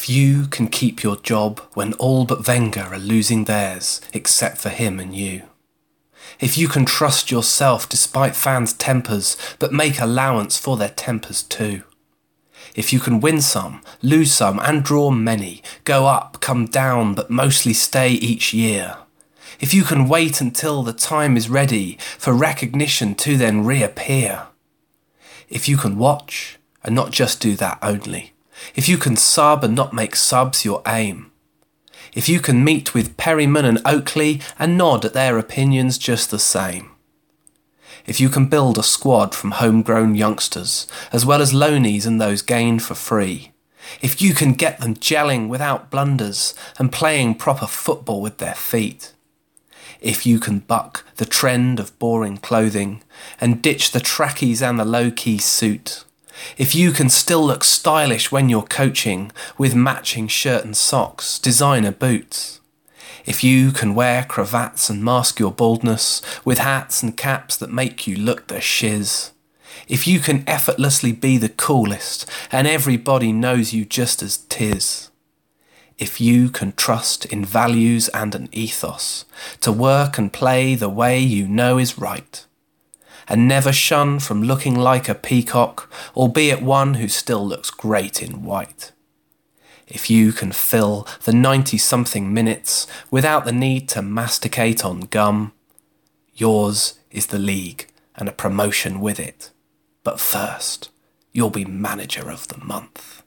If you can keep your job when all but Wenger are losing theirs, except for him and you. If you can trust yourself despite fans' tempers, but make allowance for their tempers too. If you can win some, lose some and draw many, go up, come down, but mostly stay each year. If you can wait until the time is ready for recognition to then reappear. If you can watch and not just do that only. If you can sub and not make subs your aim. If you can meet with Perryman and Oakley and nod at their opinions just the same. If you can build a squad from homegrown youngsters, as well as loanies and those gained for free. If you can get them gelling without blunders and playing proper football with their feet. If you can buck the trend of boring clothing and ditch the trackies and the low-key suit. If you can still look stylish when you're coaching with matching shirt and socks, designer boots. If you can wear cravats and mask your baldness with hats and caps that make you look the shiz. If you can effortlessly be the coolest and everybody knows you just as 'tis. If you can trust in values and an ethos to work and play the way you know is right. And never shun from looking like a peacock, albeit one who still looks great in white. If you can fill the 90-something minutes without the need to masticate on gum, yours is the league and a promotion with it. But first, you'll be manager of the month.